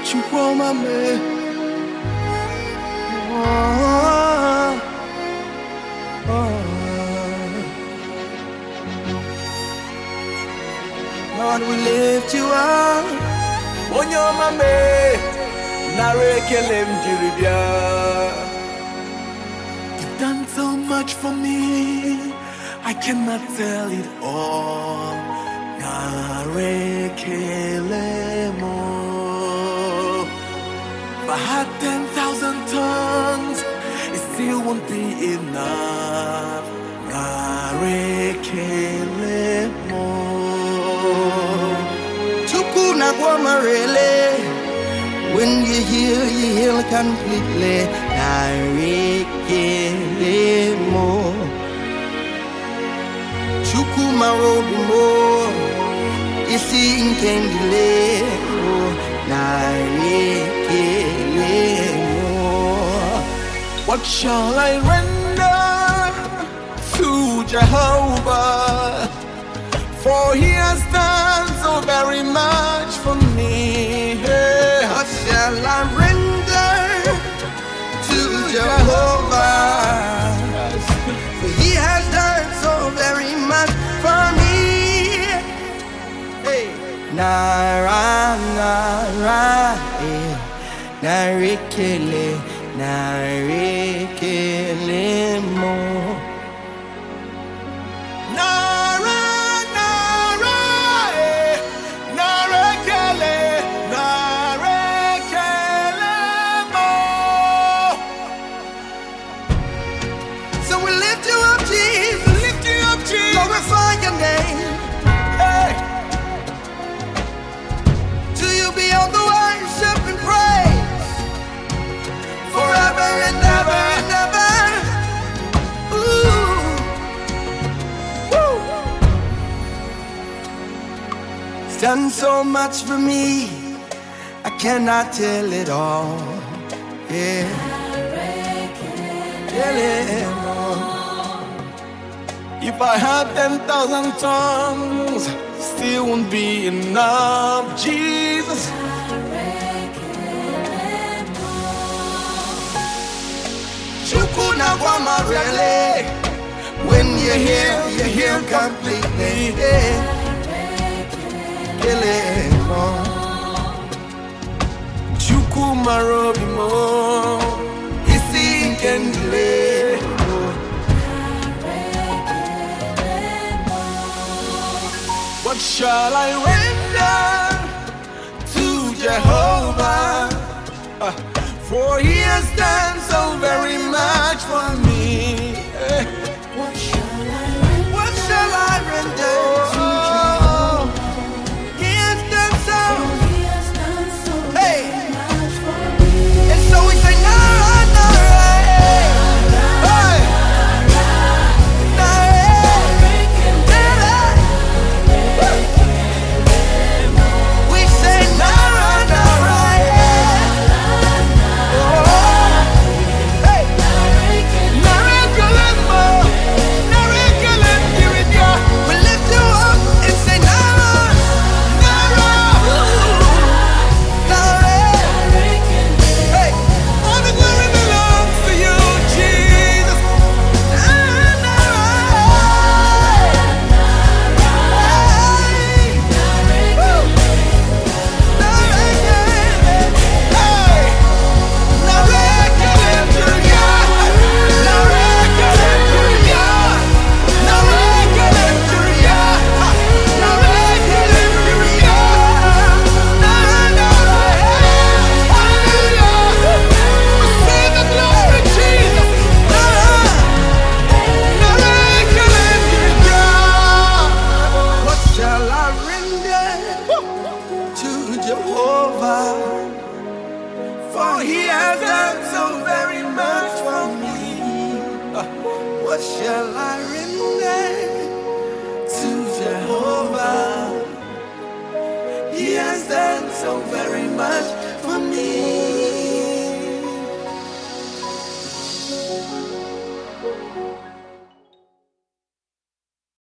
Chukwuma me. Oh, oh. Lord, we lift you up. Onyoma me. Narekele mjiribia. You've done so much for me, I cannot tell it all. Narekele mo. If I had 10,000 tongues, it still won't be enough. Narekele mo. Chukuna guamarele. When you heal completely. Narekele mo. Chukuma robi mo. Isi inkendile mo. Narekele mo. What shall I render to Jehovah? For he has done so very much for me. What shall I render to Jehovah? For he has done so very much for me. Hey. Nara, nara, narekele, narekele mo. Glorify your name. Hey. To you be all the worship and praise, forever and ever and ever. Ooh. Woo. It's done so much for me, I cannot tell it all. Yeah. Tell it all. If I had 10,000 tongues, still won't be enough, Jesus. Chukuna guamarele. When you're here completely. Chukuma robi mo. Isi inkendile. What shall I render to Jehovah? For he has done so very much for me. What shall I render to Jehovah? He has done so. Hey. And so we say, Nara, Nara, hey. Hey. For he has done so very much for me. What shall I render to Jehovah? He has done so very much.